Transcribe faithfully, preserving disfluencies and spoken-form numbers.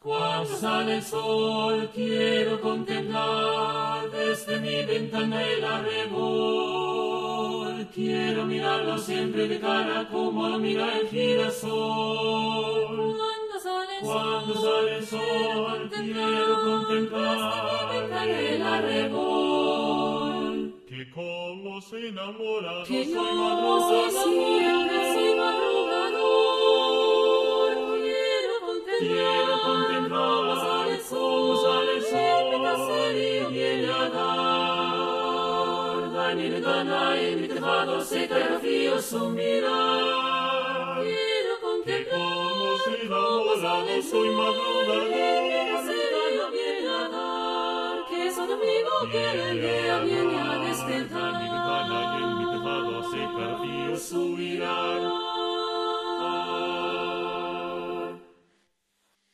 Cuando sale el sol quiero contemplar desde mi ventana el arrebol. Quiero mirarlo siempre de cara como lo mira el girasol. Cuando sale el Cuando sol, sale el sol quiero contemplar el arrebol. Que como se enamora, que no yo soy soy madrugador. siempre soy madrugador. Quiero Quiero contemplar contemplar cómo sale el cómo sale el sol, sol mi caserío y viene a dar. Dani de Dana y mi tejado se cae frío su mirar. Quiero Que contemplar como se cómo enamora, sale no el soy sol, mi madrugador. caserío viene a dar. Que es un amigo que el día viene a Dani de despertar. Dana y en mi tejado se cae frío su mirar.